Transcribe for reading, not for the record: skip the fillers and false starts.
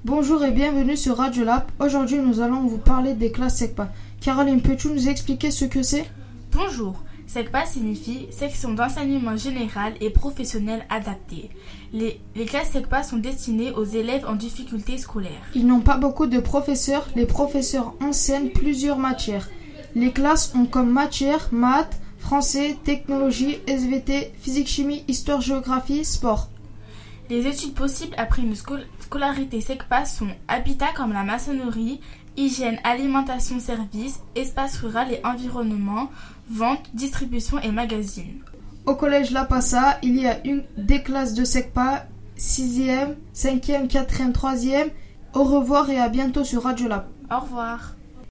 Bonjour et bienvenue sur Radiolab. Aujourd'hui, nous allons vous parler des classes SECPA. Caroline, peux-tu nous expliquer ce que c'est ? Bonjour, SECPA signifie section d'enseignement général et professionnel adapté. Les classes SECPA sont destinées aux élèves en difficulté scolaire. Ils n'ont pas beaucoup de professeurs. Les professeurs enseignent plusieurs matières. Les classes ont comme matière maths, français, technologie, SVT, physique-chimie, histoire-géographie, sport. Les études possibles après une scolarité SECPA sont habitat comme la maçonnerie, hygiène, alimentation, services, espace rural et environnement, vente, distribution et magazine. Au collège La Passa, il y a des classes de SECPA, 6e, 5e, 4e, 3e. Au revoir et à bientôt sur Radiolab. Au revoir.